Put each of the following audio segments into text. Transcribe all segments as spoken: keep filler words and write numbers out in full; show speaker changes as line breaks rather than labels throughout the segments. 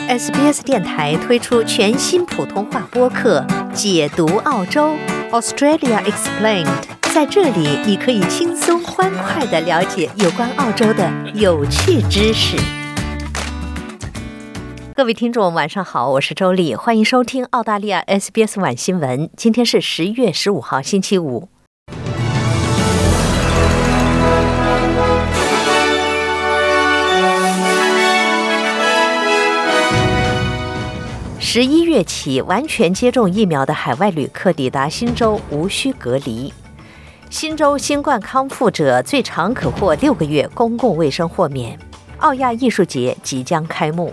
S B S 电台推出全新普通话播客《解读澳洲 Australia Explained》，在这里你可以轻松欢快地了解有关澳洲的有趣知识。各位听众晚上好，我是周丽，欢迎收听澳大利亚 S B S 晚新闻。今天是十月十五号星期五。十一月起，完全接种疫苗的海外旅客抵达新州无需隔离。新州新冠康复者最长可获六个月公共卫生豁免。澳亚艺术节即将开幕。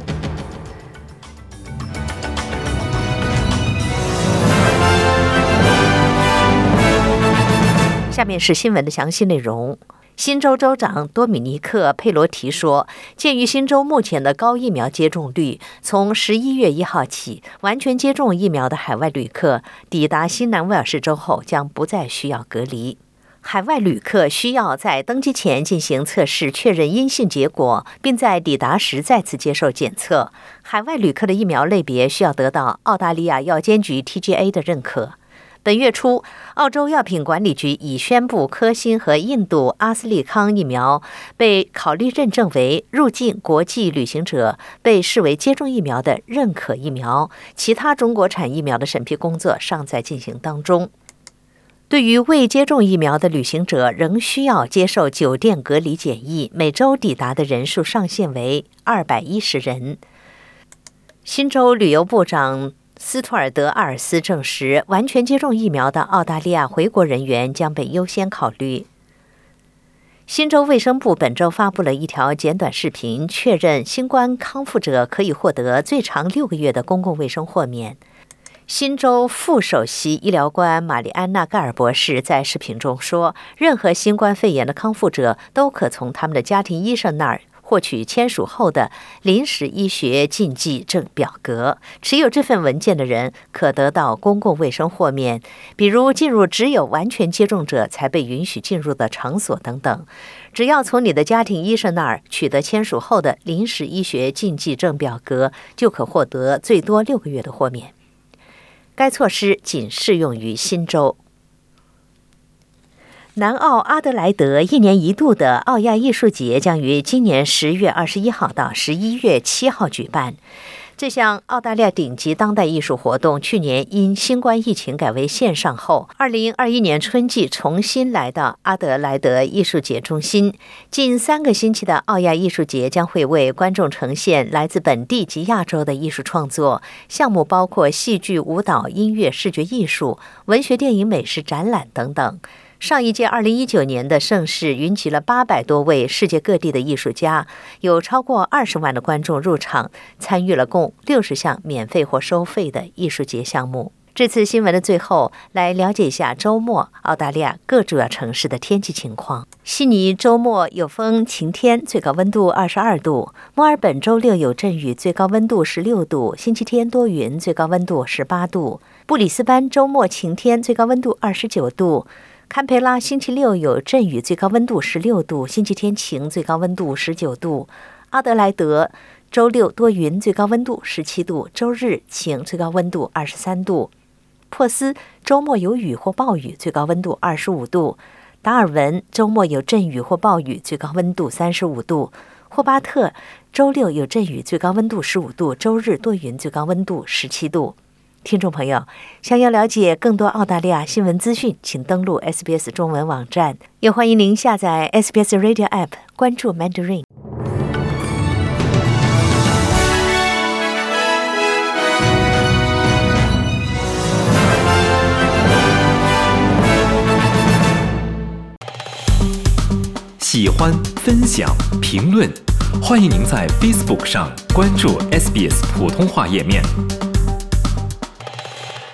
下面是新闻的详细内容。新州州长多米尼克·佩罗提说，鉴于新州目前的高疫苗接种率，从十一月一号起，完全接种疫苗的海外旅客抵达新南威尔士州后将不再需要隔离。海外旅客需要在登机前进行测试，确认阴性结果，并在抵达时再次接受检测。海外旅客的疫苗类别需要得到澳大利亚药监局 T G A 的认可。本月初，澳洲药品管理局已宣布科兴和印度阿斯利康疫苗被考虑认证为入境国际旅行者被视为接种疫苗的认可疫苗，其他中国产疫苗的审批工作尚在进行当中。对于未接种疫苗的旅行者，仍需要接受酒店隔离检疫，每周抵达的人数上限为二百一十人。新州旅游部长斯图尔德·阿尔斯证实，完全接种疫苗的澳大利亚回国人员将被优先考虑。新州卫生部本周发布了一条简短视频，确认新冠康复者可以获得最长六个月的公共卫生豁免。新州副首席医疗官玛丽安娜·盖尔博士在视频中说，任何新冠肺炎的康复者都可从他们的家庭医生那儿获取签署后的临时医学禁忌症表格，持有这份文件的人可得到公共卫生豁免，比如进入只有完全接种者才被允许进入的场所等等。只要从你的家庭医生那儿取得签署后的临时医学禁忌症表格，就可获得最多六个月的豁免。该措施仅适用于新州。南澳阿德莱德一年一度的澳亚艺术节将于今年十月二十一号到十一月七号举办。这项澳大利亚顶级当代艺术活动去年因新冠疫情改为线上后，二零二一年春季重新来到阿德莱德艺术节中心。近三个星期的澳亚艺术节将会为观众呈现来自本地及亚洲的艺术创作项目，包括戏剧、舞蹈、音乐、视觉艺术、文学、电影、美食展览等等。上一届二零一九年的盛事云集了八百多位世界各地的艺术家，有超过二十万的观众入场，参与了共六十项免费或收费的艺术节项目。这次新闻的最后，来了解一下周末澳大利亚各主要城市的天气情况。悉尼周末有风晴天，最高温度二十二度；墨尔本周六有阵雨，最高温度十六度；星期天多云，最高温度十八度；布里斯班周末晴天，最高温度二十九度；堪培拉星期六有阵雨，最高温度十六度；星期天晴，最高温度十九度；阿德莱德周六多云，最高温度十七度；周日晴，最高温度二十三度；珀斯周末有雨或暴雨，最高温度二十五度；达尔文周末有阵雨或暴雨，最高温度三十五度；霍巴特周六有阵雨，最高温度十五度；周日多云，最高温度十七度。听众朋友，想要了解更多澳大利亚新闻资讯，请登录 S B S 中文网站，也欢迎您下载 S B S Radio App， 关注 Mandarin。
喜欢、分享、评论，欢迎您在 Facebook 上关注 S B S 普通话页面。